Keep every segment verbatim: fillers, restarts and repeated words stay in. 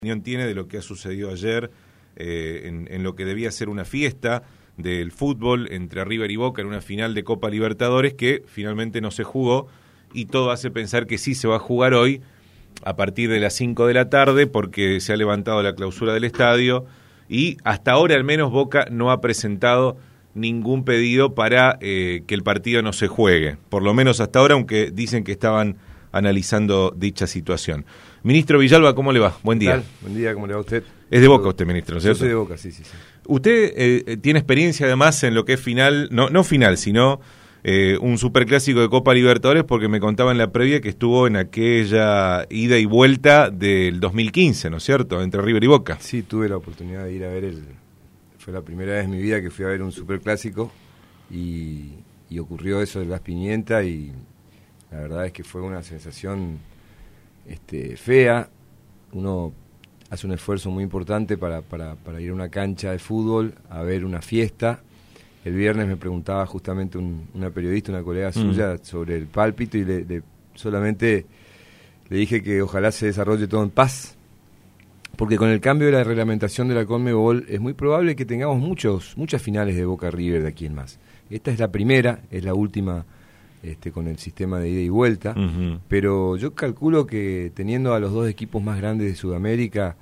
opinión tiene de lo que ha sucedido ayer eh, en, en lo que debía ser una fiesta del fútbol entre River y Boca en una final de Copa Libertadores que finalmente no se jugó, y todo hace pensar que sí se va a jugar hoy a partir de las cinco de la tarde porque se ha levantado la clausura del estadio y hasta ahora al menos Boca no ha presentado ningún pedido para eh, que el partido no se juegue, por lo menos hasta ahora, aunque dicen que estaban analizando dicha situación. Ministro Villalba, ¿cómo le va? Buen día. ¿Tal? Buen día, ¿cómo le va a usted? Es de Boca usted, ministro, ¿no es cierto? Yo soy de Boca, sí, sí, sí. Usted eh, tiene experiencia además en lo que es final, no, no final, sino eh, un superclásico de Copa Libertadores, porque me contaba en la previa que estuvo en aquella ida y vuelta del dos mil quince, ¿no es cierto?, entre River y Boca. Sí, tuve la oportunidad de ir a ver el... Fue la primera vez en mi vida que fui a ver un superclásico y, y ocurrió eso del gas pimienta y la verdad es que fue una sensación este, fea. Uno hace un esfuerzo muy importante para, para, para ir a una cancha de fútbol a ver una fiesta. El viernes me preguntaba justamente un, una periodista, una colega suya, mm. sobre el pálpito y le, le, solamente le dije que ojalá se desarrolle todo en paz, porque con el cambio de la reglamentación de la Conmebol es muy probable que tengamos muchos muchas finales de Boca River de aquí en más. Esta es la primera, es la última este, con el sistema de ida y vuelta, uh-huh. pero yo calculo que teniendo a los dos equipos más grandes de Sudamérica,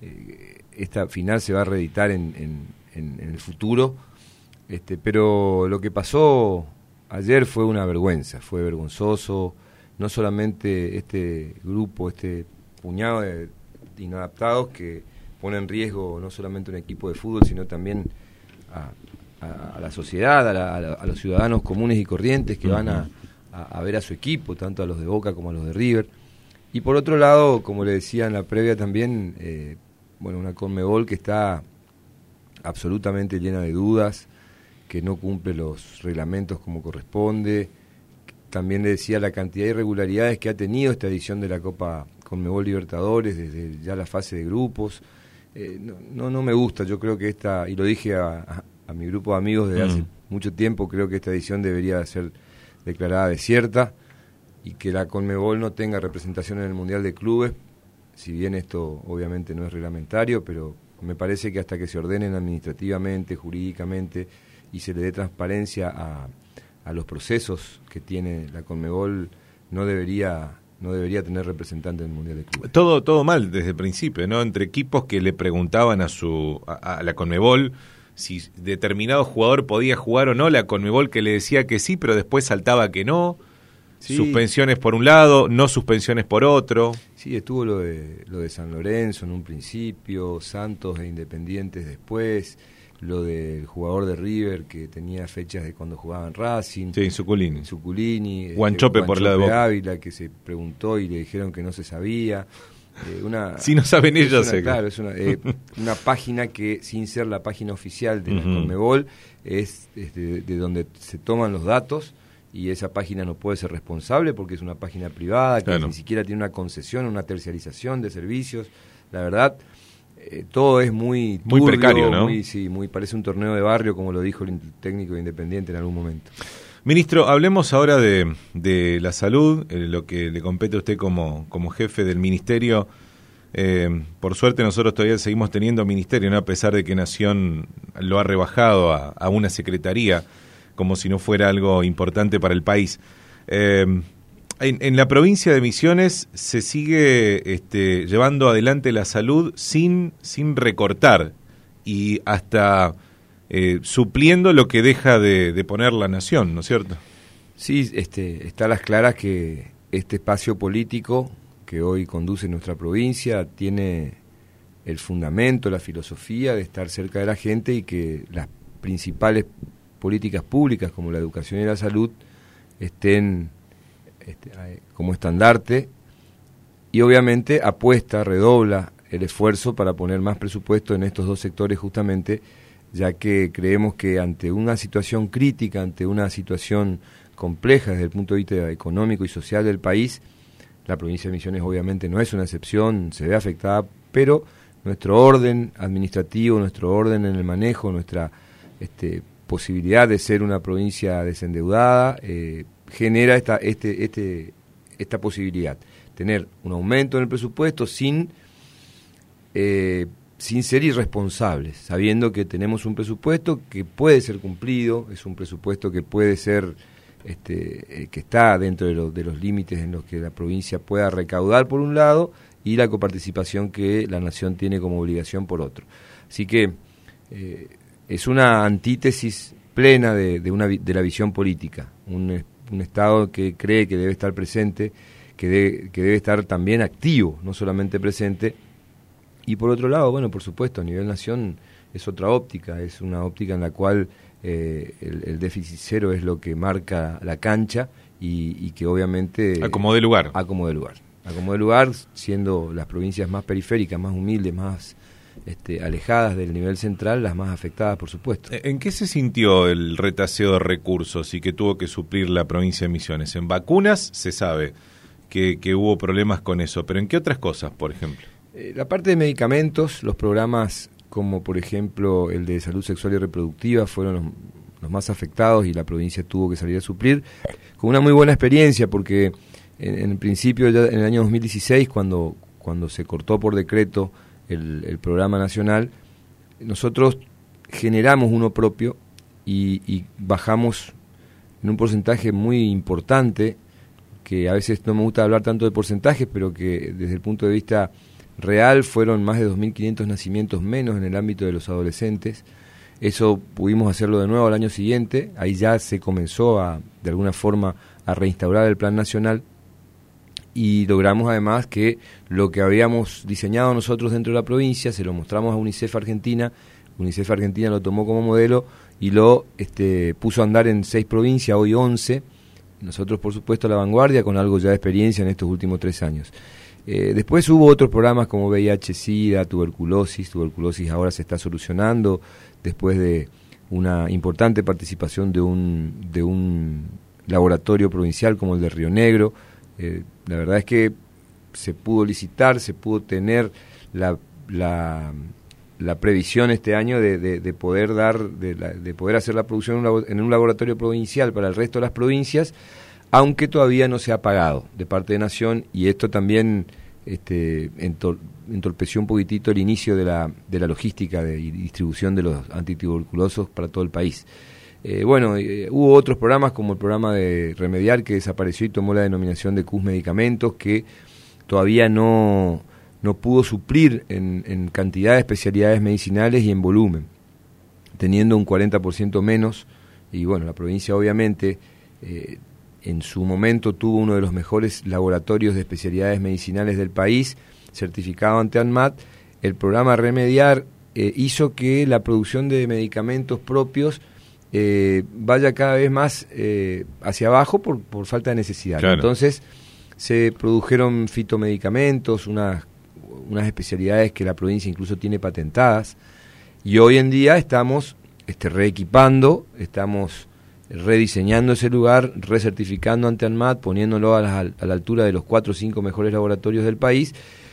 eh, esta final se va a reeditar en, en, en, en el futuro, este, pero lo que pasó ayer fue una vergüenza, fue vergonzoso, no solamente este grupo, este puñado de inadaptados que ponen en riesgo no solamente un equipo de fútbol, sino también a, a, a la sociedad, a, la, a, la, a los ciudadanos comunes y corrientes que uh-huh. van a, a, a ver a su equipo, tanto a los de Boca como a los de River. Y por otro lado, como le decía en la previa también, eh, bueno, una Conmebol que está absolutamente llena de dudas, que no cumple los reglamentos como corresponde. También le decía la cantidad de irregularidades que ha tenido esta edición de la Copa Conmebol Libertadores, desde ya la fase de grupos. Eh, no, no no me gusta, yo creo que esta, y lo dije a, a, a mi grupo de amigos desde mm. hace mucho tiempo, creo que esta edición debería ser declarada desierta y que la Conmebol no tenga representación en el Mundial de Clubes, si bien esto obviamente no es reglamentario, pero me parece que hasta que se ordenen administrativamente, jurídicamente, y se le dé transparencia a, a los procesos que tiene la Conmebol, no debería... no debería tener representante en el Mundial de Clubes. Todo todo mal desde el principio, ¿no? Entre equipos que le preguntaban a su a, a la Conmebol si determinado jugador podía jugar o no, la Conmebol que le decía que sí, pero después saltaba que no. Sí. Suspensiones por un lado, no suspensiones por otro. Sí, estuvo lo de lo de San Lorenzo en un principio, Santos e Independientes después, lo del jugador de River que tenía fechas de cuando jugaban Racing. Sí, Suculini. Suculini. Guanchope este, por la de Boca. Ávila, que se preguntó y le dijeron que no se sabía. Eh, una, si no saben ellos, una, claro, es una, eh, una página que, sin ser la página oficial de uh-huh. la Conmebol, es, es de, de donde se toman los datos, y esa página no puede ser responsable porque es una página privada que claro. ni siquiera tiene una concesión, una terciarización de servicios. La verdad... Eh, todo es muy turbio, muy precario, ¿no? Muy, sí, muy, parece un torneo de barrio, como lo dijo el técnico de Independiente en algún momento. Ministro, hablemos ahora de, de la salud, eh, lo que le compete a usted como, como jefe del ministerio. Eh, por suerte nosotros todavía seguimos teniendo ministerio, ¿no? A pesar de que Nación lo ha rebajado a, a una secretaría, como si no fuera algo importante para el país. Eh, En, en la provincia de Misiones se sigue este, llevando adelante la salud sin, sin recortar y hasta eh, supliendo lo que deja de, de poner la Nación, ¿no es cierto? Sí, este, está a las claras que este espacio político que hoy conduce nuestra provincia tiene el fundamento, la filosofía de estar cerca de la gente y que las principales políticas públicas como la educación y la salud estén... Este, como estandarte, y obviamente apuesta, redobla el esfuerzo para poner más presupuesto en estos dos sectores justamente, ya que creemos que ante una situación crítica, ante una situación compleja desde el punto de vista económico y social del país, la provincia de Misiones obviamente no es una excepción, se ve afectada, pero nuestro orden administrativo, nuestro orden en el manejo, nuestra este, posibilidad de ser una provincia desendeudada, eh, genera esta este este esta posibilidad, tener un aumento en el presupuesto sin eh, sin ser irresponsables, sabiendo que tenemos un presupuesto que puede ser cumplido, es un presupuesto que puede ser, este, eh, que está dentro de, lo, de los límites en los que la provincia pueda recaudar por un lado y la coparticipación que la Nación tiene como obligación por otro. Así que eh, es una antítesis plena de, de, una, de la visión política, un, un Estado que cree que debe estar presente, que, de, que debe estar también activo, no solamente presente. Y por otro lado, bueno, por supuesto, a nivel nación es otra óptica, es una óptica en la cual eh, el, el déficit cero es lo que marca la cancha y, y que obviamente... Acomode lugar. Acomode lugar. Acomode lugar, siendo las provincias más periféricas, más humildes, más este, alejadas del nivel central, las más afectadas, por supuesto. ¿En qué se sintió el retaseo de recursos y que tuvo que suplir la provincia de Misiones? En vacunas se sabe que, que hubo problemas con eso, pero ¿en qué otras cosas, por ejemplo? Eh, la parte de medicamentos, los programas como por ejemplo el de salud sexual y reproductiva fueron los, los más afectados y la provincia tuvo que salir a suplir con una muy buena experiencia porque en, en principio ya en el año dos mil dieciséis cuando, cuando se cortó por decreto el, el programa nacional, nosotros generamos uno propio y, y bajamos en un porcentaje muy importante, que a veces no me gusta hablar tanto de porcentajes, pero que desde el punto de vista real fueron más de dos mil quinientos nacimientos menos en el ámbito de los adolescentes. Eso pudimos hacerlo de nuevo al año siguiente, ahí ya se comenzó a, de alguna forma, a reinstaurar el plan nacional y logramos además que lo que habíamos diseñado nosotros dentro de la provincia, se lo mostramos a UNICEF Argentina, UNICEF Argentina lo tomó como modelo y lo este, puso a andar en seis provincias, hoy once, nosotros por supuesto a la vanguardia con algo ya de experiencia en estos últimos tres años. Eh, después hubo otros programas como V I H, SIDA, tuberculosis, tuberculosis ahora se está solucionando después de una importante participación de un, de un laboratorio provincial como el de Río Negro. Eh, la verdad es que se pudo licitar, se pudo tener la, la, la previsión este año de, de, de poder dar, de, la, de poder hacer la producción en un, en un laboratorio provincial para el resto de las provincias, aunque todavía no se ha pagado de parte de Nación, y esto también este, entor, entorpeció un poquitito el inicio de la, de la logística de y distribución de los antituberculosos para todo el país. Eh, bueno, eh, hubo otros programas como el programa de Remediar, que desapareció y tomó la denominación de C U S Medicamentos, que todavía no, no pudo suplir en, en cantidad de especialidades medicinales y en volumen, teniendo un cuarenta por ciento menos, y bueno, la provincia obviamente... Eh, en su momento tuvo uno de los mejores laboratorios de especialidades medicinales del país, certificado ante ANMAT. El programa Remediar eh, hizo que la producción de medicamentos propios eh, vaya cada vez más eh, hacia abajo por, por falta de necesidad. Claro. Entonces se produjeron fitomedicamentos, unas, unas especialidades que la provincia incluso tiene patentadas, y hoy en día estamos este, reequipando, estamos rediseñando ese lugar, recertificando ante ANMAT, poniéndolo a la, a la altura de los cuatro o cinco mejores laboratorios del país,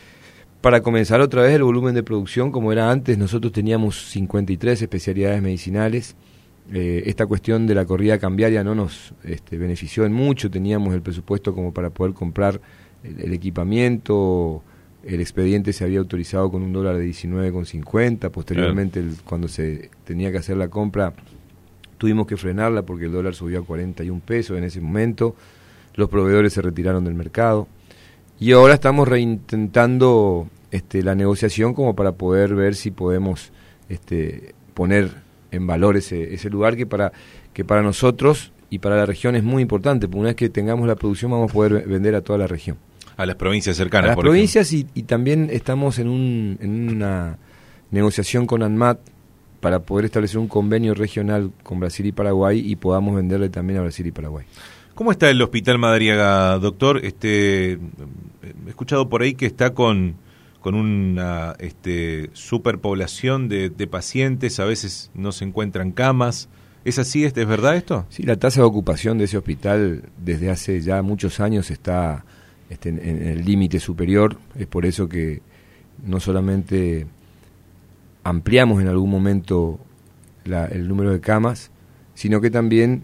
para comenzar otra vez el volumen de producción como era antes. Nosotros teníamos cincuenta y tres especialidades medicinales, eh, esta cuestión de la corrida cambiaria no nos este, benefició en mucho, teníamos el presupuesto como para poder comprar el, el equipamiento, el expediente se había autorizado con un dólar de diecinueve con cincuenta, posteriormente el, cuando se tenía que hacer la compra, tuvimos que frenarla porque el dólar subió a cuarenta y un pesos en ese momento, los proveedores se retiraron del mercado y ahora estamos reintentando este, la negociación como para poder ver si podemos este, poner en valor ese, ese lugar que para, que para nosotros y para la región es muy importante, porque una vez que tengamos la producción vamos a poder vender a toda la región. A las provincias cercanas. A las por provincias y, y también estamos en, un, en una negociación con ANMAT para poder establecer un convenio regional con Brasil y Paraguay y podamos venderle también a Brasil y Paraguay. ¿Cómo está el Hospital Madariaga, doctor? Este, he escuchado por ahí que está con, con una este, superpoblación de, de pacientes, a veces no se encuentran camas. ¿Es así? ¿Es verdad esto? Sí, la tasa de ocupación de ese hospital desde hace ya muchos años está este, en, en el límite superior. Es por eso que no solamente ampliamos en algún momento la, el número de camas, sino que también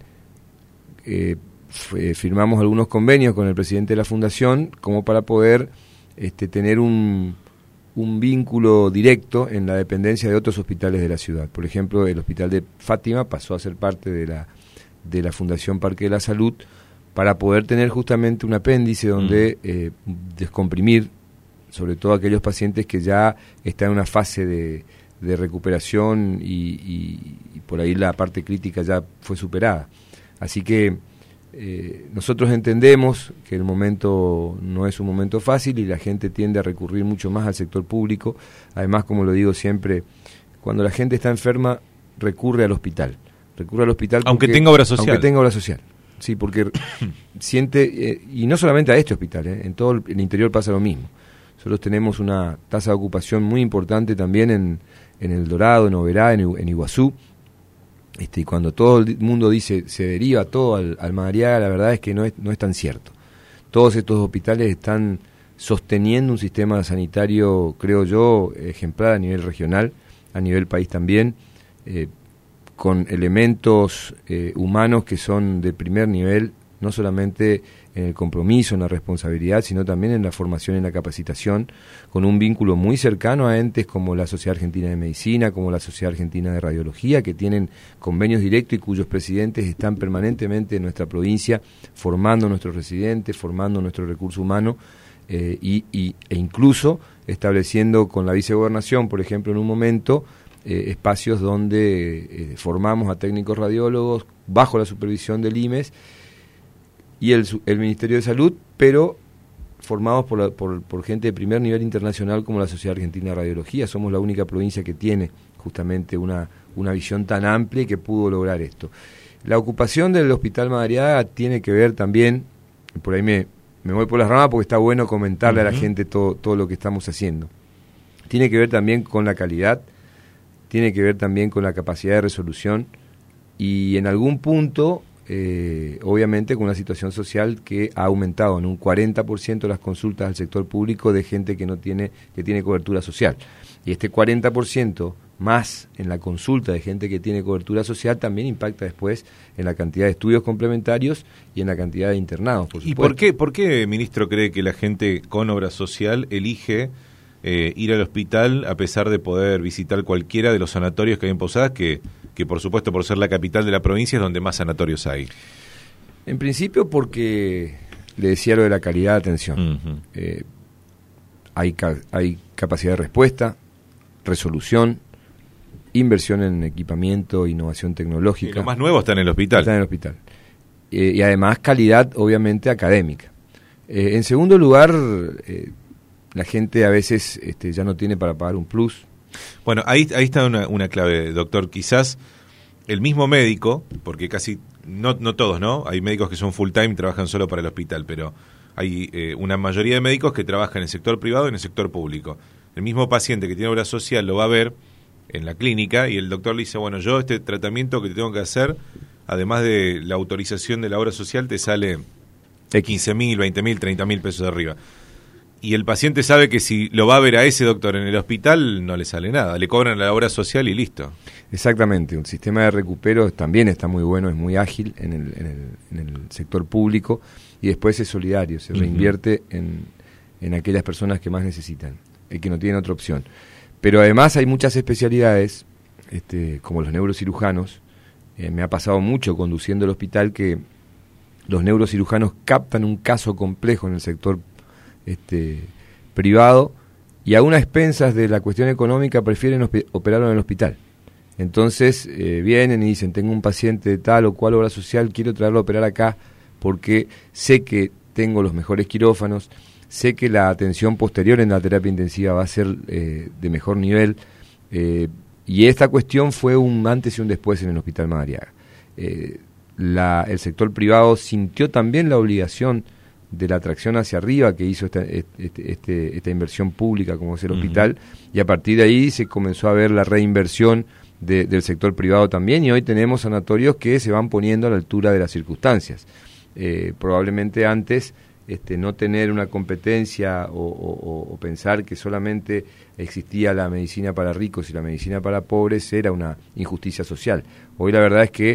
eh, f- firmamos algunos convenios con el presidente de la Fundación como para poder este, tener un, un vínculo directo en la dependencia de otros hospitales de la ciudad. Por ejemplo, el hospital de Fátima pasó a ser parte de la, de la Fundación Parque de la Salud para poder tener justamente un apéndice donde mm. eh, descomprimir sobre todo aquellos pacientes que ya están en una fase de, de recuperación y, y, y por ahí la parte crítica ya fue superada. Así que eh, nosotros entendemos que el momento no es un momento fácil y la gente tiende a recurrir mucho más al sector público. Además, como lo digo siempre, cuando la gente está enferma recurre al hospital. Recurre al hospital aunque porque, tenga obra social. Aunque tenga obra social. Sí, porque siente, eh, y no solamente a este hospital, eh, en todo el interior pasa lo mismo. Nosotros tenemos una tasa de ocupación muy importante también en, en El Dorado, en Oberá, en, en Iguazú. Este, y cuando todo el mundo dice se deriva todo al, al Madariaga, la verdad es que no es, no es tan cierto. Todos estos hospitales están sosteniendo un sistema sanitario, creo yo, ejemplar a nivel regional, a nivel país también, eh, con elementos eh, humanos que son de primer nivel, no solamente en el compromiso, en la responsabilidad, sino también en la formación y en la capacitación, con un vínculo muy cercano a entes como la Sociedad Argentina de Medicina, como la Sociedad Argentina de Radiología, que tienen convenios directos y cuyos presidentes están permanentemente en nuestra provincia formando nuestros residentes, formando nuestro recurso humano eh, y, y, e incluso estableciendo con la vicegobernación, por ejemplo, en un momento, eh, espacios donde eh, formamos a técnicos radiólogos bajo la supervisión del I M E S y el, el Ministerio de Salud, pero formados por, la, por, por gente de primer nivel internacional como la Sociedad Argentina de Radiología. Somos la única provincia que tiene justamente una, una visión tan amplia y que pudo lograr esto. La ocupación del Hospital Madariaga tiene que ver también, por ahí me, me voy por las ramas porque está bueno comentarle uh-huh. a la gente todo, todo lo que estamos haciendo. Tiene que ver también con la calidad, tiene que ver también con la capacidad de resolución y en algún punto... Eh, obviamente con una situación social que ha aumentado en un cuarenta por ciento las consultas al sector público de gente que no tiene que tiene cobertura social. Y este cuarenta por ciento más en la consulta de gente que tiene cobertura social también impacta después en la cantidad de estudios complementarios y en la cantidad de internados, por supuesto. ¿Y por qué, por qué, ministro, cree que la gente con obra social elige eh, ir al hospital a pesar de poder visitar cualquiera de los sanatorios que hay en Posadas, que que por supuesto por ser la capital de la provincia es donde más sanatorios hay? En principio porque le decía lo de la calidad de atención. Uh-huh. Eh, hay, ca- hay capacidad de respuesta, resolución, inversión en equipamiento, innovación tecnológica. Y lo más nuevo está en el hospital. Está en el hospital. Eh, y además calidad obviamente académica. Eh, en segundo lugar, eh, la gente a veces este, ya no tiene para pagar un plus. Bueno, ahí, ahí está una, una clave, doctor. Quizás el mismo médico, porque casi, no, no todos, ¿no? Hay médicos que son full time y trabajan solo para el hospital, pero hay eh, una mayoría de médicos que trabajan en el sector privado y en el sector público. El mismo paciente que tiene obra social lo va a ver en la clínica y el doctor le dice, bueno, yo este tratamiento que te tengo que hacer, además de la autorización de la obra social, te sale quince mil, veinte mil, treinta mil pesos de arriba. Y el paciente sabe que si lo va a ver a ese doctor en el hospital no le sale nada, le cobran la obra social y listo. Exactamente, un sistema de recupero también está muy bueno, es muy ágil en el, en el, en el sector público y después es solidario, se reinvierte uh-huh. en, en aquellas personas que más necesitan y que no tienen otra opción. Pero además hay muchas especialidades, este, como los neurocirujanos, eh, me ha pasado mucho conduciendo el hospital que los neurocirujanos captan un caso complejo en el sector Este, privado y a unas expensas de la cuestión económica prefieren hosp- operarlo en el hospital. Entonces eh, vienen y dicen, tengo un paciente de tal o cual obra social, quiero traerlo a operar acá porque sé que tengo los mejores quirófanos, sé que la atención posterior en la terapia intensiva va a ser eh, de mejor nivel eh, y esta cuestión fue un antes y un después en el Hospital Madariaga. Eh, la, el sector privado sintió también la obligación de la atracción hacia arriba que hizo esta, este, este, esta inversión pública como es el uh-huh. hospital, y a partir de ahí se comenzó a ver la reinversión de, del sector privado también, y hoy tenemos sanatorios que se van poniendo a la altura de las circunstancias. Eh, probablemente antes este, no tener una competencia o, o, o pensar que solamente existía la medicina para ricos y la medicina para pobres era una injusticia social. Hoy la verdad es que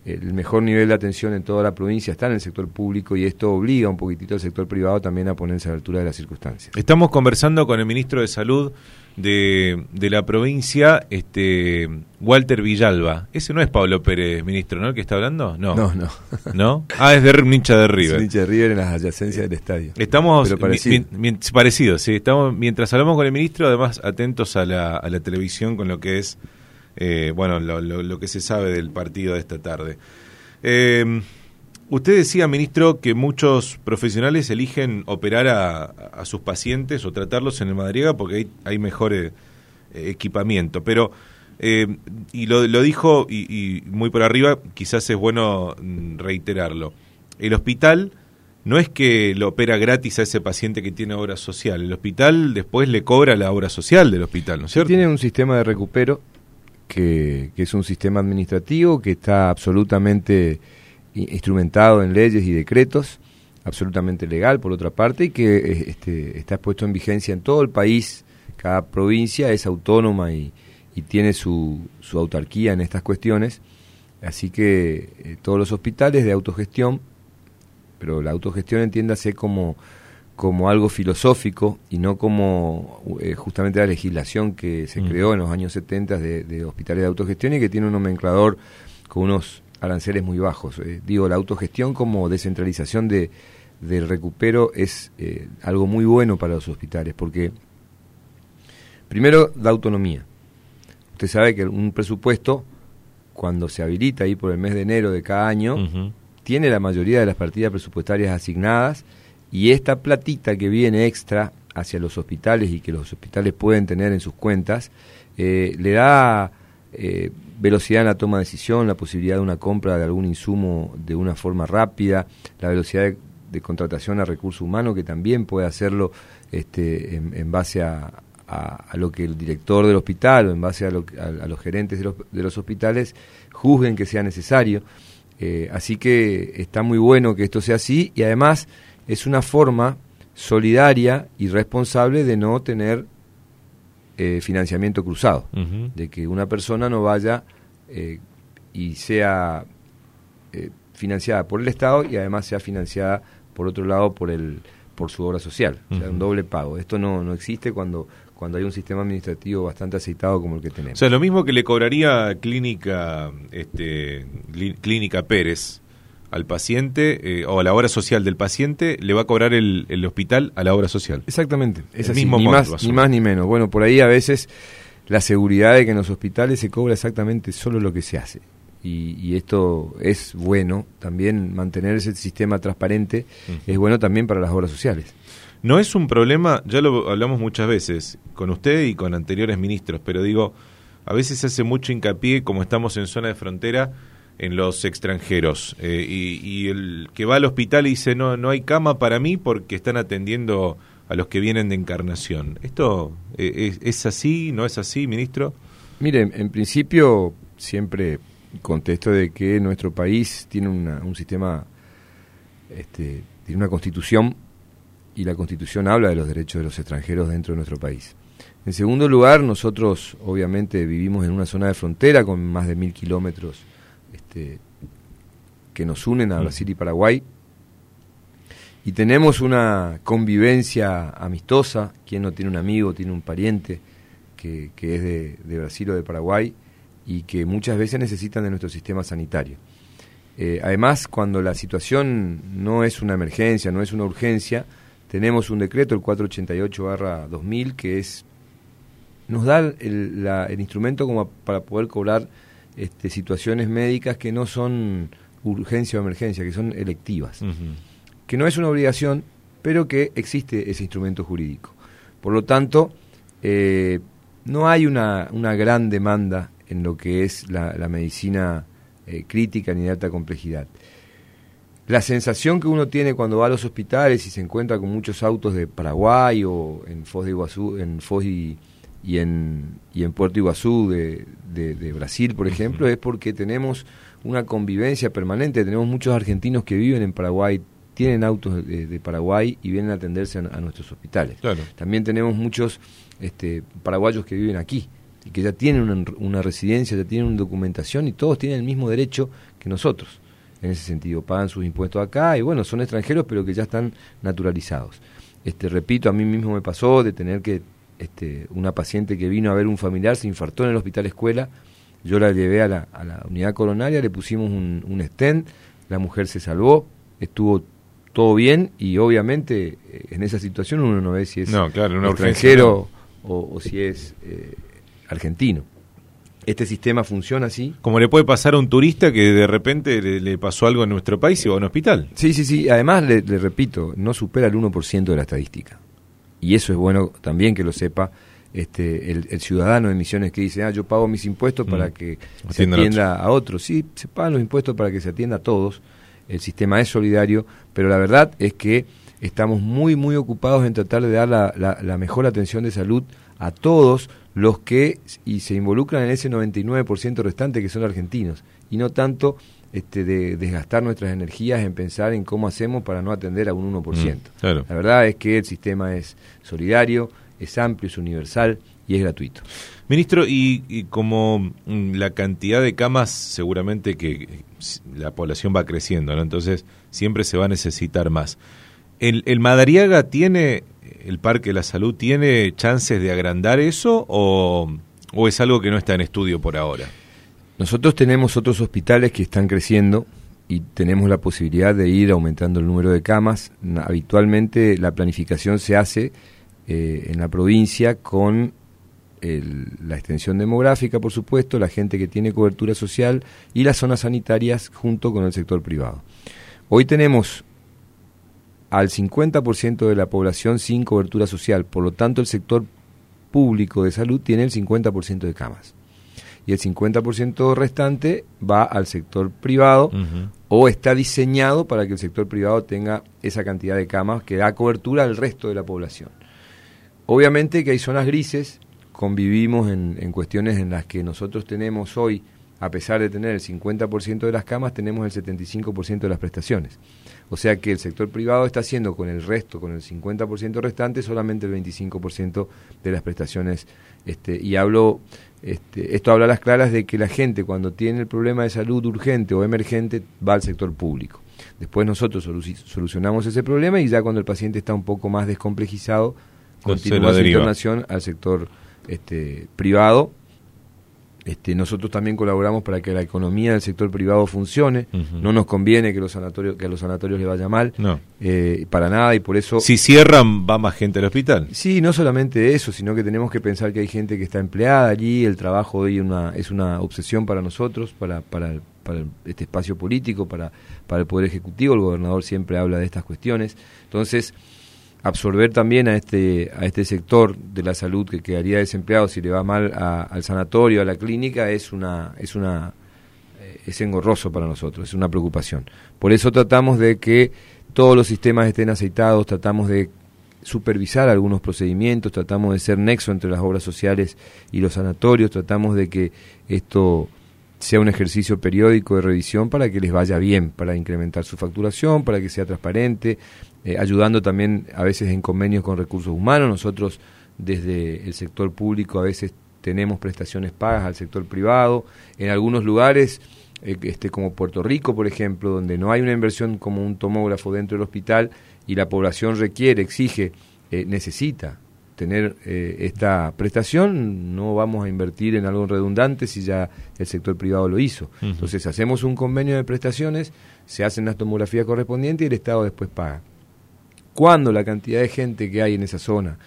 el mejor nivel de atención en toda la provincia está en el sector público y esto obliga un poquitito al sector privado también a ponerse a la altura de las circunstancias. Estamos conversando con el ministro de Salud de, de la provincia, este Walter Villalba. Ese no es Pablo Pérez, ministro, ¿no? ¿El que está hablando? No, no. ¿No? ¿No? Ah, es de un hincha de River. Es un hincha de River en las adyacencias del estadio. Estamos Pero parecido. Mi, mi, parecido, sí. Estamos, mientras hablamos con el ministro, además atentos a la, a la televisión con lo que es Eh, bueno, lo, lo, lo que se sabe del partido de esta tarde. Eh, usted decía, ministro, que muchos profesionales eligen operar a, a sus pacientes o tratarlos en el Madariaga porque hay, hay mejor eh, equipamiento, pero eh, y lo, lo dijo y, y muy por arriba, quizás es bueno reiterarlo. El hospital no es que lo opera gratis a ese paciente que tiene obra social, el hospital después le cobra la obra social del hospital, ¿no es cierto? Tiene un sistema de recupero Que, que es un sistema administrativo que está absolutamente instrumentado en leyes y decretos, absolutamente legal por otra parte, y que este, está puesto en vigencia en todo el país. Cada provincia es autónoma y, y tiene su, su autarquía en estas cuestiones, así que eh, todos los hospitales de autogestión, pero la autogestión entiéndase como como algo filosófico y no como eh, justamente la legislación que se mm. creó en los años setenta de, de hospitales de autogestión y que tiene un nomenclador con unos aranceles muy bajos. Eh, digo, la autogestión como descentralización de, del recupero es eh, algo muy bueno para los hospitales, porque primero da autonomía. Usted sabe que un presupuesto, cuando se habilita ahí por el mes de enero de cada año, uh-huh. tiene la mayoría de las partidas presupuestarias asignadas. Y esta platita que viene extra hacia los hospitales y que los hospitales pueden tener en sus cuentas, eh, le da eh, velocidad en la toma de decisión, la posibilidad de una compra de algún insumo de una forma rápida, la velocidad de, de contratación a recurso humano, que también puede hacerlo este, en, en base a, a, a lo que el director del hospital o en base a, lo, a, a los gerentes de los, de los hospitales juzguen que sea necesario. Eh, así que está muy bueno que esto sea así y además es una forma solidaria y responsable de no tener eh, financiamiento cruzado, uh-huh. de que una persona no vaya eh, y sea eh, financiada por el Estado y además sea financiada por otro lado por el por su obra social, uh-huh. o sea, un doble pago. Esto no, no existe cuando, cuando hay un sistema administrativo bastante aceitado como el que tenemos. O sea, lo mismo que le cobraría Clínica, este, Clínica Pérez al paciente eh, o a la obra social del paciente, le va a cobrar el, el hospital a la obra social. Exactamente, es el así, mismo ni, monto, más, ni más ni menos. Bueno, por ahí a veces la seguridad de que en los hospitales se cobra exactamente solo lo que se hace. Y, y esto es bueno, también mantener ese sistema transparente uh-huh. es bueno también para las obras sociales. No es un problema, ya lo hablamos muchas veces, con usted y con anteriores ministros, pero digo, a veces se hace mucho hincapié, como estamos en zona de frontera, en los extranjeros, eh, y, y el que va al hospital y dice no no hay cama para mí porque están atendiendo a los que vienen de Encarnación. ¿Esto eh, es, es así, no es así, ministro? Mire, en principio siempre contesto de que nuestro país tiene una, un sistema, este, tiene una constitución y la constitución habla de los derechos de los extranjeros dentro de nuestro país. En segundo lugar, nosotros obviamente vivimos en una zona de frontera con más de mil kilómetros Este, que nos unen a Brasil y Paraguay y tenemos una convivencia amistosa. Quien no tiene un amigo, tiene un pariente que, que es de, de Brasil o de Paraguay y que muchas veces necesitan de nuestro sistema sanitario. Eh, además, cuando la situación no es una emergencia, no es una urgencia, tenemos un decreto, el cuatrocientos ochenta y ocho barra dos mil, que es nos da el, la, el instrumento como para poder cobrar Este, situaciones médicas que no son urgencia o emergencia, que son electivas, uh-huh. que no es una obligación, pero que existe ese instrumento jurídico. Por lo tanto, eh, no hay una, una gran demanda en lo que es la, la medicina eh, crítica ni de alta complejidad. La sensación que uno tiene cuando va a los hospitales y se encuentra con muchos autos de Paraguay o en Foz de Iguazú, en Foz y y en y en Puerto Iguazú de, de, de Brasil, por ejemplo, uh-huh. es porque tenemos una convivencia permanente. Tenemos muchos argentinos que viven en Paraguay, tienen autos de, de Paraguay y vienen a atenderse a, a nuestros hospitales. Claro. También tenemos muchos este, paraguayos que viven aquí y que ya tienen una, una residencia, ya tienen una documentación y todos tienen el mismo derecho que nosotros. En ese sentido, pagan sus impuestos acá y bueno, son extranjeros pero que ya están naturalizados. Este, repito, a mí mismo me pasó de tener que, este, una paciente que vino a ver un familiar, se infartó en el hospital escuela, yo la llevé a la, a la unidad coronaria, le pusimos un, un stent, la mujer se salvó, estuvo todo bien y obviamente en esa situación uno no ve si es no, claro, una extranjero o, o si es eh, argentino. Este sistema funciona así. Como le puede pasar a un turista que de repente le, le pasó algo en nuestro país y va a un hospital. Sí, sí, sí. Además, le, le repito, no supera el uno por ciento de la estadística. Y eso es bueno también que lo sepa este el, el ciudadano de Misiones que dice, ah, yo pago mis impuestos mm. para que Atiendan se atienda otro. a otros. Sí, se pagan los impuestos para que se atienda a todos. El sistema es solidario, pero la verdad es que estamos muy, muy ocupados en tratar de dar la, la, la mejor atención de salud a todos los que y se involucran en ese noventa y nueve por ciento restante que son argentinos, y no tanto este, de desgastar nuestras energías en pensar en cómo hacemos para no atender a un uno por ciento. Mm, claro. La verdad es que el sistema es solidario, es amplio, es universal y es gratuito. Ministro, y, y como la cantidad de camas seguramente que la población va creciendo, ¿no? Entonces siempre se va a necesitar más. ¿El, el Madariaga tiene, el Parque de la Salud, tiene chances de agrandar eso o, o es algo que no está en estudio por ahora? Nosotros tenemos otros hospitales que están creciendo y tenemos la posibilidad de ir aumentando el número de camas. Habitualmente la planificación se hace eh, en la provincia con el, la extensión demográfica, por supuesto, la gente que tiene cobertura social y las zonas sanitarias junto con el sector privado. Hoy tenemos al cincuenta por ciento de la población sin cobertura social, por lo tanto el sector público de salud tiene el cincuenta por ciento de camas y el cincuenta por ciento restante va al sector privado uh-huh. o está diseñado para que el sector privado tenga esa cantidad de camas que da cobertura al resto de la población. Obviamente que hay zonas grises, convivimos en, en cuestiones en las que nosotros tenemos hoy, a pesar de tener el cincuenta por ciento de las camas, tenemos el setenta y cinco por ciento de las prestaciones. O sea que el sector privado está haciendo con el resto, con el cincuenta por ciento restante, solamente el veinticinco por ciento de las prestaciones. Este, y hablo, este, esto habla a las claras de que la gente cuando tiene el problema de salud urgente o emergente va al sector público. Después nosotros solu- solucionamos ese problema y ya cuando el paciente está un poco más descomplejizado, continúa su internación al sector este, privado. Este, nosotros también colaboramos para que la economía del sector privado funcione. Uh-huh. No nos conviene que los sanatorios que a los sanatorios les vaya mal, no. eh, para nada, y por eso... Si cierran, ¿va más gente al hospital? Sí, no solamente eso, sino que tenemos que pensar que hay gente que está empleada allí, el trabajo hoy una, es una obsesión para nosotros, para, para, para este espacio político, para, para el Poder Ejecutivo, el gobernador siempre habla de estas cuestiones. Entonces, absorber también a este a este sector de la salud que quedaría desempleado si le va mal a, al sanatorio, a la clínica, es una es una eh, es engorroso para nosotros, es una preocupación. Por eso tratamos de que todos los sistemas estén aceitados, tratamos de supervisar algunos procedimientos, tratamos de ser nexo entre las obras sociales y los sanatorios, tratamos de que esto sea un ejercicio periódico de revisión para que les vaya bien, para incrementar su facturación, para que sea transparente, eh, ayudando también a veces en convenios con recursos humanos. Nosotros desde el sector público a veces tenemos prestaciones pagas al sector privado, en algunos lugares, eh, este como Puerto Rico, por ejemplo, donde no hay una inversión como un tomógrafo dentro del hospital y la población requiere, exige, eh, necesita tener eh, esta prestación, no vamos a invertir en algo redundante si ya el sector privado lo hizo. Uh-huh. Entonces hacemos un convenio de prestaciones, se hacen las tomografías correspondientes y el Estado después paga. Cuando la cantidad de gente que hay en esa zona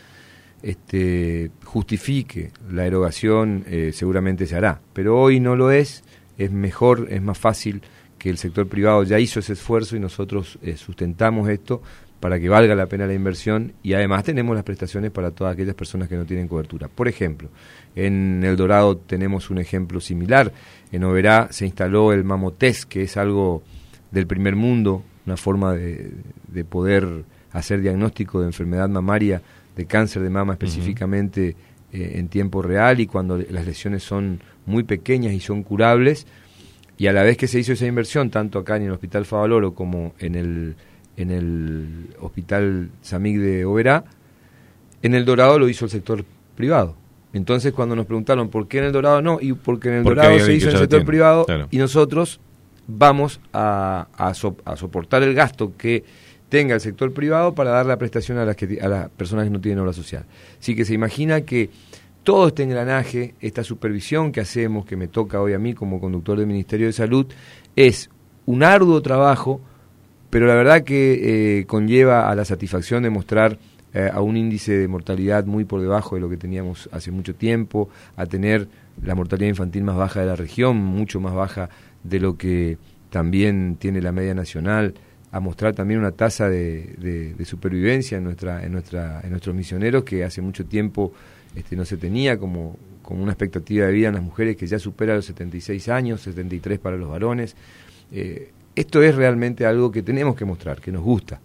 este, justifique la erogación, eh, seguramente se hará, pero hoy no lo es, es mejor, es más fácil que el sector privado ya hizo ese esfuerzo y nosotros eh, sustentamos esto para que valga la pena la inversión, y además tenemos las prestaciones para todas aquellas personas que no tienen cobertura. Por ejemplo, en El Dorado tenemos un ejemplo similar. En Oberá se instaló el Mamotest, que es algo del primer mundo, una forma de, de poder hacer diagnóstico de enfermedad mamaria, de cáncer de mama específicamente, uh-huh. eh, en tiempo real y cuando las lesiones son muy pequeñas y son curables. Y a la vez que se hizo esa inversión, tanto acá en el Hospital Favaloro como en el en el Hospital Samig de Oberá, en El Dorado lo hizo el sector privado. Entonces, cuando nos preguntaron por qué en El Dorado no, y porque en El Porque Dorado se hizo en el sector tiene, privado, claro. y nosotros vamos a, a, so, a soportar el gasto que tenga el sector privado para dar la prestación a las, que, a las personas que no tienen obra social. Así que se imagina que todo este engranaje, esta supervisión que hacemos, que me toca hoy a mí como conductor del Ministerio de Salud, es un arduo trabajo, pero la verdad que eh, conlleva a la satisfacción de mostrar eh, a un índice de mortalidad muy por debajo de lo que teníamos hace mucho tiempo, a tener la mortalidad infantil más baja de la región, mucho más baja de lo que también tiene la media nacional, a mostrar también una tasa de, de, de supervivencia en nuestra, en nuestra, en nuestros misioneros que hace mucho tiempo este, no se tenía como, como una expectativa de vida en las mujeres que ya supera los setenta y seis años, setenta y tres para los varones. Eh, esto es realmente algo que tenemos que mostrar, que nos gusta.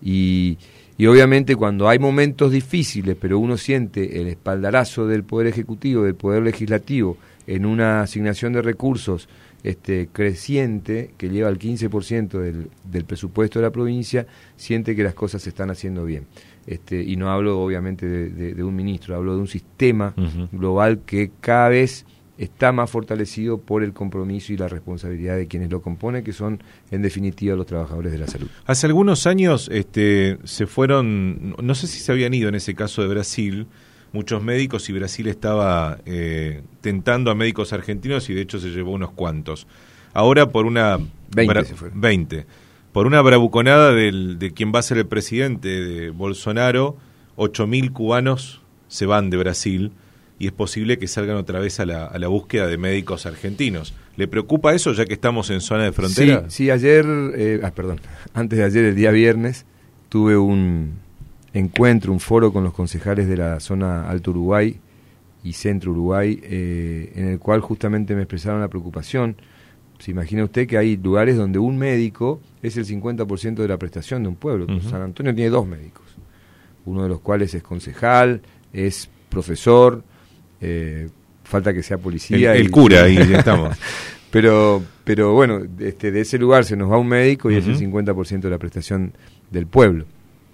Y, y obviamente cuando hay momentos difíciles, pero uno siente el espaldarazo del Poder Ejecutivo, del Poder Legislativo, en una asignación de recursos este, creciente, que lleva al quince por ciento del, del presupuesto de la provincia, siente que las cosas se están haciendo bien. Este, y no hablo obviamente de, de, de un ministro, hablo de un sistema uh-huh. global que cada vez está más fortalecido por el compromiso y la responsabilidad de quienes lo componen, que son en definitiva los trabajadores de la salud. Hace algunos años este, se fueron, no sé si se habían ido en ese caso de Brasil, muchos médicos, y Brasil estaba eh, tentando a médicos argentinos y de hecho se llevó unos cuantos. Ahora por una... veinte bra- se fueron. veinte. Por una bravuconada del, de quien va a ser el presidente de Bolsonaro, ocho mil cubanos se van de Brasil y es posible que salgan otra vez a la, a la búsqueda de médicos argentinos. ¿Le preocupa eso ya que estamos en zona de frontera? Sí, sí ayer, eh, ah, perdón, antes de ayer, el día viernes, tuve un encuentro, un foro con los concejales de la zona Alto Uruguay y Centro Uruguay, eh, en el cual justamente me expresaron la preocupación. Se imagina usted que hay lugares donde un médico es el cincuenta por ciento de la prestación de un pueblo. Uh-huh. San Antonio tiene dos médicos, uno de los cuales es concejal, es profesor, eh, falta que sea policía. El, el y, cura, ahí ya estamos. pero, pero bueno, este, de ese lugar se nos va un médico y uh-huh. es el cincuenta por ciento de la prestación del pueblo.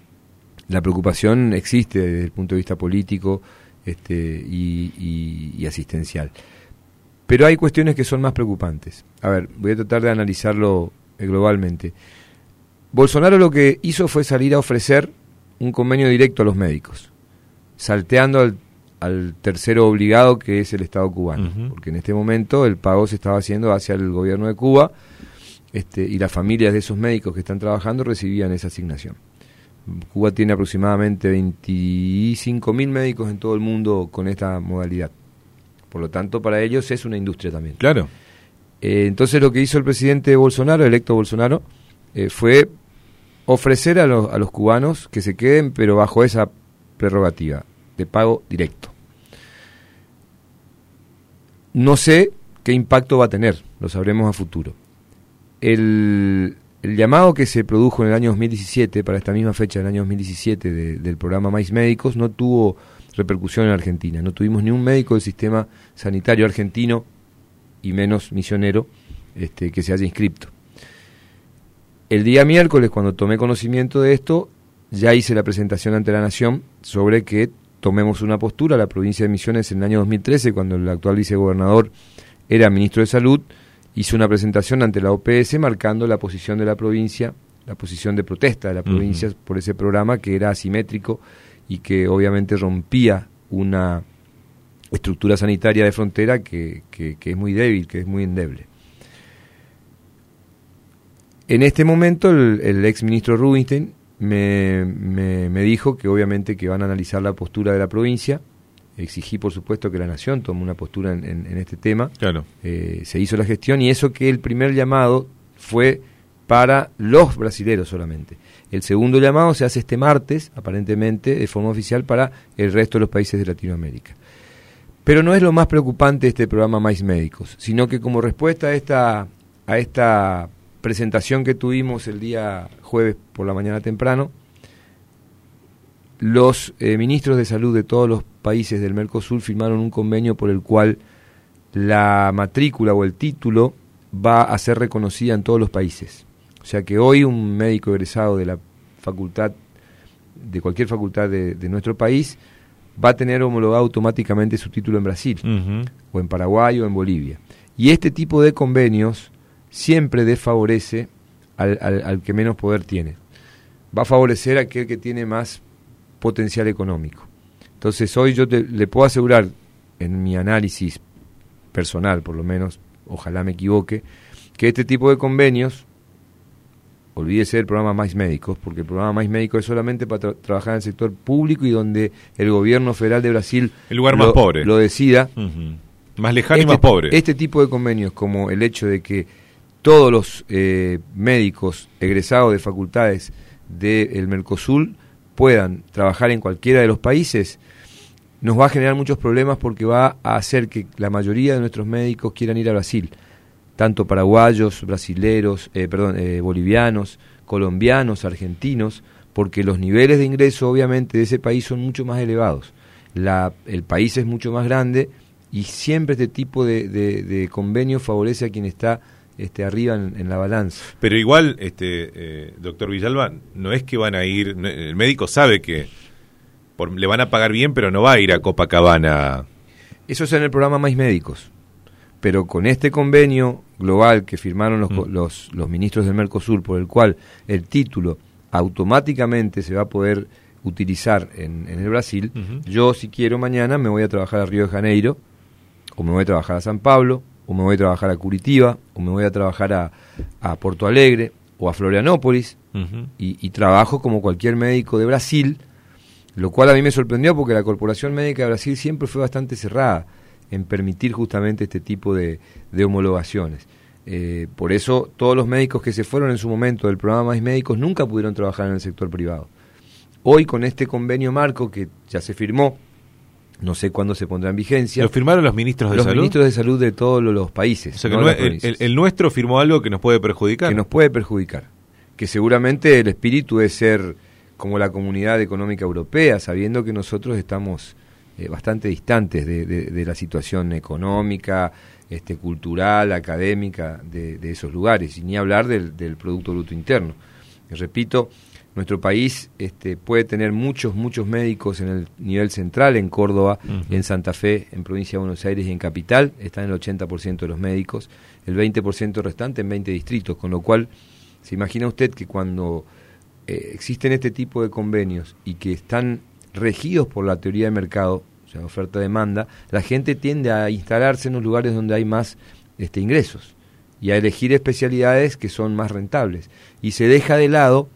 La preocupación existe desde el punto de vista político este, y, y, y asistencial. Pero hay cuestiones que son más preocupantes. A ver, voy a tratar de analizarlo eh, globalmente. Bolsonaro lo que hizo fue salir a ofrecer un convenio directo a los médicos, salteando al, al tercero obligado que es el Estado cubano, uh-huh. porque en este momento el pago se estaba haciendo hacia el gobierno de Cuba este, y las familias de esos médicos que están trabajando recibían esa asignación. Cuba tiene aproximadamente veinticinco mil médicos en todo el mundo con esta modalidad. Por lo tanto, para ellos es una industria también. Claro. Eh, entonces, lo que hizo el presidente Bolsonaro, electo Bolsonaro, eh, fue ofrecer a los, a los cubanos que se queden, pero bajo esa prerrogativa de pago directo. No sé qué impacto va a tener, lo sabremos a futuro. El, el llamado que se produjo en el año dos mil diecisiete, para esta misma fecha del año dos mil diecisiete, de, del programa Mais Médicos, no tuvo repercusión en Argentina. No tuvimos ni un médico del sistema sanitario argentino, y menos misionero, este, que se haya inscrito. El día miércoles, cuando tomé conocimiento de esto, ya hice la presentación ante la Nación sobre que tomemos una postura. La provincia de Misiones, en el año dos mil trece, cuando el actual vicegobernador era ministro de Salud, hizo una presentación ante la O P S marcando la posición de la provincia, la posición de protesta de la provincia uh-huh. por ese programa que era asimétrico y que obviamente rompía una estructura sanitaria de frontera que, que, que es muy débil, que es muy endeble. En este momento el, el ex ministro Rubinstein me, me, me dijo que obviamente que van a analizar la postura de la provincia. Exigí, por supuesto, que la Nación tome una postura en, en, en este tema. Claro. Eh, se hizo la gestión y eso que el primer llamado fue para los brasileros solamente. El segundo llamado se hace este martes, aparentemente, de forma oficial, para el resto de los países de Latinoamérica. Pero no es lo más preocupante este programa Mais Médicos, sino que como respuesta a esta, a esta presentación que tuvimos el día jueves por la mañana temprano, los eh, ministros de salud de todos los países del Mercosur firmaron un convenio por el cual la matrícula o el título va a ser reconocida en todos los países. O sea que hoy un médico egresado de la facultad, de cualquier facultad de, de nuestro país, va a tener homologado automáticamente su título en Brasil, uh-huh. o en Paraguay o en Bolivia. Y este tipo de convenios siempre desfavorece al, al, al que menos poder tiene. Va a favorecer a aquel que tiene más potencial económico. Entonces hoy yo te, le puedo asegurar, en mi análisis personal por lo menos, ojalá me equivoque, que este tipo de convenios, olvídese del programa Mais Médicos, porque el programa Mais Médicos es solamente para tra- trabajar en el sector público y donde el gobierno federal de Brasil el lugar lo, más pobre lo decida. Uh-huh. Más lejano este, y más pobre. Este tipo de convenios, como el hecho de que todos los eh, médicos egresados de facultades del Mercosur puedan trabajar en cualquiera de los países, nos va a generar muchos problemas porque va a hacer que la mayoría de nuestros médicos quieran ir a Brasil, tanto paraguayos, brasileros, eh, perdón, eh, bolivianos, colombianos, argentinos, porque los niveles de ingreso obviamente de ese país son mucho más elevados. La, el país es mucho más grande y siempre este tipo de, de, de convenio favorece a quien está este, arriba en, en la balanza. Pero igual, este eh, doctor Villalba, no es que van a ir, el médico sabe que por, le van a pagar bien, pero no va a ir a Copacabana. Eso es en el programa Mais Médicos. Pero con este convenio global que firmaron los, mm. los, los ministros del Mercosur, por el cual el título automáticamente se va a poder utilizar en, en el Brasil, uh-huh. yo si quiero mañana me voy a trabajar a Río de Janeiro, o me voy a trabajar a San Pablo, o me voy a trabajar a Curitiba, o me voy a trabajar a, a Porto Alegre, o a Florianópolis, uh-huh. y, y trabajo como cualquier médico de Brasil, lo cual a mí me sorprendió porque la Corporación Médica de Brasil siempre fue bastante cerrada en permitir justamente este tipo de, de homologaciones. Eh, por eso todos los médicos que se fueron en su momento del programa Mais Médicos nunca pudieron trabajar en el sector privado. Hoy con este convenio marco que ya se firmó, no sé cuándo se pondrá en vigencia. ¿Lo firmaron los ministros de los salud? Los ministros de salud de todos los, los países. O sea que no el, el, el nuestro firmó algo que nos puede perjudicar. Que nos puede perjudicar. Que seguramente el espíritu es ser como la Comunidad Económica Europea, sabiendo que nosotros estamos eh, bastante distantes de, de, de la situación económica, este, cultural, académica de, de esos lugares, y ni hablar del, del Producto Bruto Interno. Y repito, nuestro país este, puede tener muchos, muchos médicos en el nivel central, en Córdoba, uh-huh. en Santa Fe, en Provincia de Buenos Aires y en Capital, están el ochenta por ciento de los médicos, el veinte por ciento restante en veinte distritos, con lo cual, se imagina usted que cuando eh, existen este tipo de convenios y que están regidos por la teoría de mercado, o sea, oferta-demanda, la gente tiende a instalarse en los lugares donde hay más este, ingresos y a elegir especialidades que son más rentables. Y se deja de lado,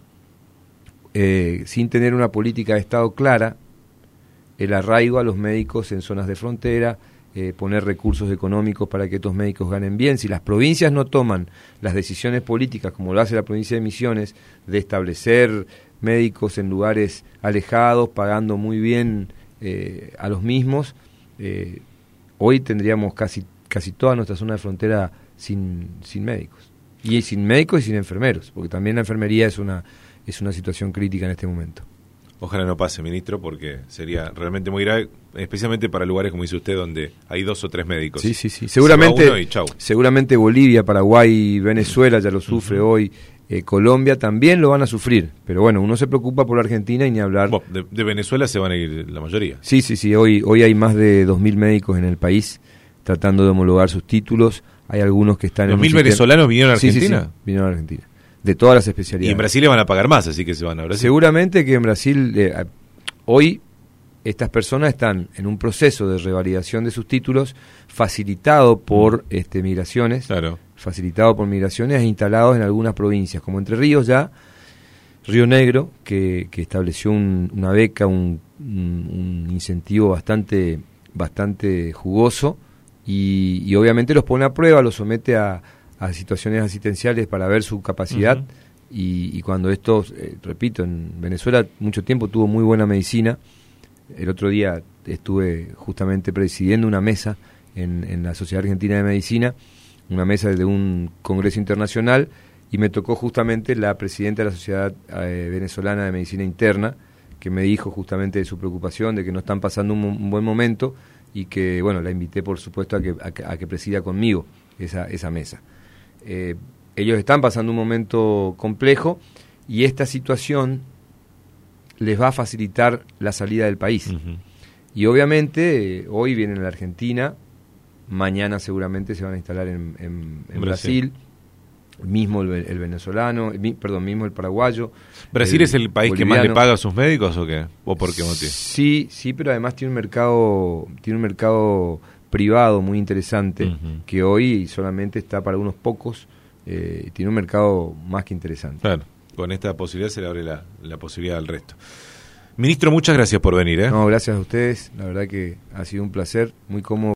eh, sin tener una política de Estado clara, el arraigo a los médicos en zonas de frontera, eh, poner recursos económicos para que estos médicos ganen bien. Si las provincias no toman las decisiones políticas, como lo hace la provincia de Misiones, de establecer médicos en lugares alejados, pagando muy bien eh, a los mismos, eh, hoy tendríamos casi casi toda nuestra zona de frontera sin, sin médicos. Y sin médicos y sin enfermeros, porque también la enfermería es una, es una situación crítica en este momento. Ojalá no pase, ministro, porque sería realmente muy grave, especialmente para lugares, como dice usted, donde hay dos o tres médicos. Sí, sí, sí. Seguramente, y seguramente Bolivia, Paraguay, Venezuela ya lo sufre uh-huh. hoy. Eh, Colombia también lo van a sufrir. Pero bueno, uno se preocupa por la Argentina y ni hablar. Bueno, de, de Venezuela se van a ir la mayoría. Sí, sí, sí. Hoy, hoy hay más de dos mil médicos en el país tratando de homologar sus títulos. Hay algunos que están... ¿Dos mil venezolanos vinieron a Argentina? Sí, sí, sí, vinieron a Argentina. De todas las especialidades. Y en Brasil le van a pagar más, así que se van a Brasil. Seguramente que en Brasil, eh, hoy, estas personas están en un proceso de revalidación de sus títulos facilitado por mm. este, migraciones, claro. facilitado por migraciones e instalados en algunas provincias, como Entre Ríos ya, Río Negro, que, que estableció un, una beca, un, un, un incentivo bastante, bastante jugoso, y, y obviamente los pone a prueba, los somete a, a situaciones asistenciales para ver su capacidad, uh-huh. y, y cuando estos, eh, repito, en Venezuela mucho tiempo tuvo muy buena medicina. El otro día estuve justamente presidiendo una mesa en, en la Sociedad Argentina de Medicina, una mesa de un congreso internacional, y me tocó justamente la presidenta de la Sociedad eh, Venezolana de Medicina Interna, que me dijo justamente de su preocupación, de que no están pasando un, un buen momento, y que, bueno, la invité por supuesto a que, a, a que presida conmigo esa, esa mesa. Eh, ellos están pasando un momento complejo, y esta situación les va a facilitar la salida del país. Uh-huh. y obviamente eh, hoy vienen a la Argentina, mañana seguramente se van a instalar en, en, en Brasil. Brasil, mismo el, el venezolano, el, perdón, mismo el paraguayo. ¿Brasil el es el país boliviano. que más le paga a sus médicos o qué? ¿O por qué motivo? Sí, sí, pero además tiene un mercado, tiene un mercado privado muy interesante, uh-huh. que hoy solamente está para unos pocos, eh, tiene un mercado más que interesante. Claro, con esta posibilidad se le abre la, la posibilidad al resto. Ministro, muchas gracias por venir. ¿eh? No, gracias a ustedes, la verdad que ha sido un placer, muy cómodo.